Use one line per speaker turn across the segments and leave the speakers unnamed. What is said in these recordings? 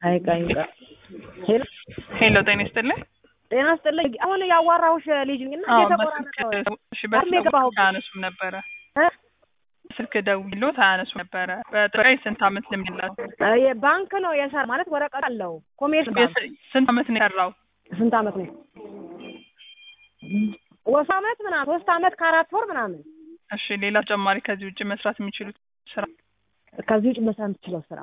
አይቃይቃ ሄሎ
ሄሎ ጤና ይስጥልኝ።
ጤና ይስጥልኝ። አሁን ያዋራሁሽ ልጅ ነኝና እየተቆራረጠ
እሺ በስልክ አያነሱም ነበረ ስልክ ደውሎት አያነሱም ነበረ። በጥራይ ስንት አመት ልምድ አላችሁ?
ባንክ ነው የሰራ ማለት ወረቀት አለው ኮሜርሻል ባንክ።
ስንት አመት ነው የሰራው?
ስንት አመት ነው? ወሳመት ምናምን 3 አመት ከ4 ወር ምናምን።
እሺ ሌላ ተጨማሪ ከዚህ ውጪ መስራት የሚችሉት ስራ?
ከዚህ ውጪ መስራት የምትችለው ስራ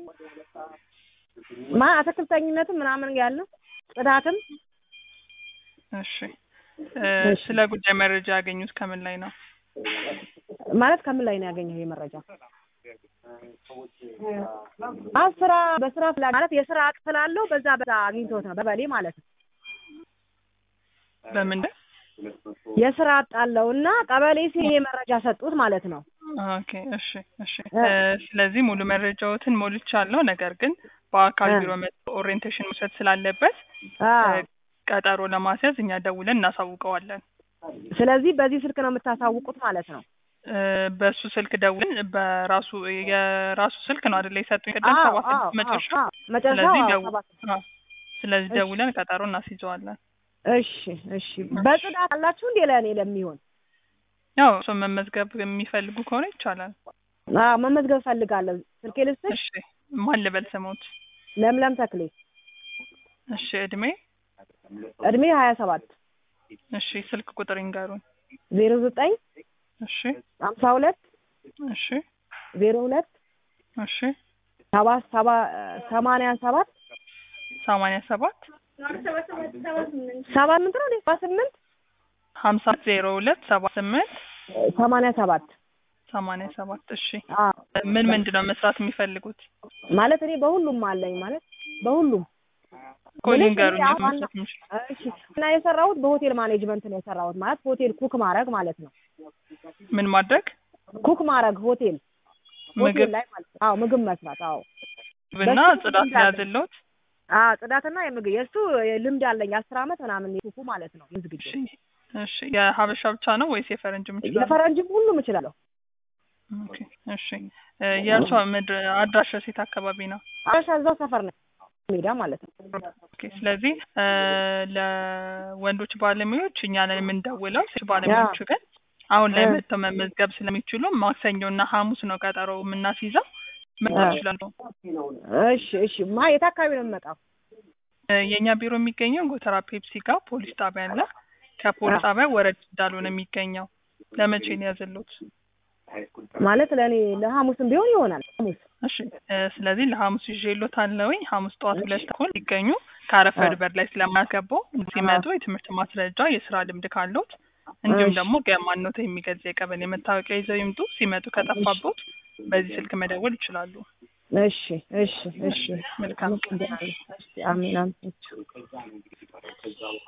አትክልተኝነትም ምናምን ያለው ጽዳትም።
እሺ ስለ ጉዳይ መረጃ ያገኙት ከምን ላይ ነው?
ማለት ከምን ላይ ነው ያገኘው የመረጃ? ስራ በስራ ማለት የስራ አቅ ስላለው በዛ አግኝቶት ነው በበሌ ማለት ነው።
በምንድን
የስራ አጣለውና ቀበሌ ሲሄ መረጃ ሰጡት ማለት ነው።
ኦኬ እሺ እሺ ስለዚህ ሙሉ መረጃዎትን ሞልቻለሁ። ነገር ግን በአካል ቢሮ መጥቶ ኦሪየንቴሽን መውሰድ ስላለበት ቀጠሮ ለማስያዝ እኛ ደውለን እናሳውቀዋለን። ስለዚህ
በዚህ ስልክ ነው የምታሳውቁት ማለት ነው?
በሱ ስልክ ደውለን የራሱ ስልክ ነው አይደል የሰጡኝ ቅድም 7 መጨረሻ። ስለዚህ ደውለን ቀጠሮ እናስይዘዋለን።
እሺ እሺ በጽዳት አላችሁ እንዴ ለኔ ለሚሆን?
ያው ሰው መመዝገብ የሚፈልጉ ከሆነ ይቻላል።
መመዝገብ ፈልጋለሁ። ስልኬ ልስጥሽ?
እሺ ማን ልበል ስሞት?
ለምለም ተክሌ።
እሺ እድሜ
27።
እሺ ስልክ ቁጥር ይንገሩን።
09
እሺ
52
እሺ
02
እሺ
87 87
87 እሺ ምንድነው መስራት የሚፈልጉት?
ማለት እኔ በሁሉም አለኝ ማለት በሁሉም
ኮሊንገሩኝ።
እሺ እና የሰራሁት በሆቴል ማኔጅመንት ነው የሰራሁት ማለት ሆቴል ኩክ ማድረግ ማለት ነው።
ምን ማድረግ?
ኩክ ማድረግ ሆቴል ላይ ማለት ነው። ምግብ መስራት።
እና ጽዳት ያዘለውት?
ጽዳትና የምግብ የሱ ልምድ አለኝ 10 አመት ምናምን የኩኩ ማለት ነው ዝግጅት።
እሺ የሀበሻ ብቻ ነው ወይስ የፈረንጅም ይችላል?
የፈረንጅም ሁሉም እችላለሁ።
ኦኬ እሺ የእርሷ አድራሻ የት አካባቢ ነው?
እዛው ሰፈር ነው ሜዳ ማለት ነው።
ኦኬ ስለዚህ ለወንዶች ባለሙያዎች እኛ ነን የምንደውለው። ሴት ባለሙያዎች ግን አሁን ላይ መጥተው መመዝገብ ስለሚችሉ ማክሰኞና ሐሙስ ነው ቀጠሮ የምናስይዘው። መጣው ይችላል።
እሺ እሺ የት አካባቢ ነው የምመጣው?
የኛ ቢሮ የሚገኘው ጎተራ ፔፕሲ ጋር ፖሊስ ጣቢያ አለ። ከፖሊስ ጣቢያ ወረድ እንዳሉ ነው የሚገኘው። ለመቼ ነው ያዘሉት?
ማለት ለኔ ለሐሙስም ቢሆን ይሆናል። ሐሙስ
እሺ ስለዚህ ለሐሙስ ይዤሎታለሁኝ። ሐሙስ ጠዋት 2 ተኩል ይገኙ። ካረፈድ በር ላይ ስለማያገባው ሲመጡ የትምህርት ማስረጃ፣ የስራ ልምድ ካሉት እንዲሁም ደግሞ ገማኖት የሚገልጽ የቀበሌ መታወቂያ ይዘው ይምጡ። ሲመጡ ከጠፋቦት በዚህ ስልክ መደወል ይችላሉ።
እሺ እሺ እሺ
መልካም።
አሜን አሜን።